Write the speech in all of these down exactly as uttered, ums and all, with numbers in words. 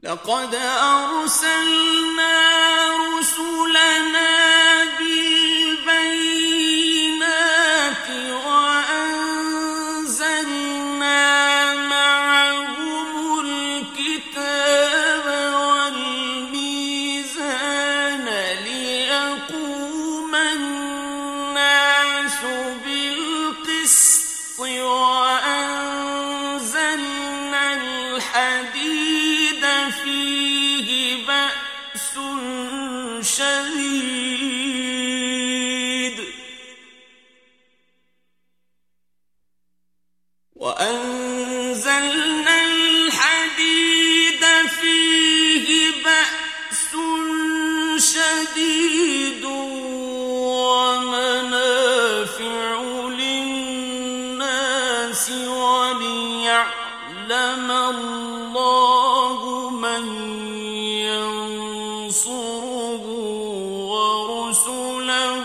لقد أرسلنا رسلنا بالبينات وأنزلنا معهم الكتاب والميزان ليقوم الناس بالقسط وأنزلنا الحديد فيه بأس شديد وأنزلنا الحديد فيه بأس شديد ومنافع للناس وليعلم الله من ينصره ورسله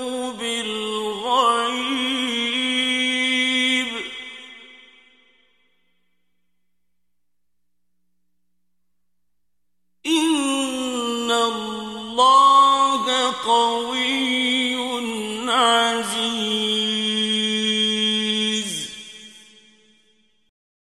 بالغيب إن الله قوي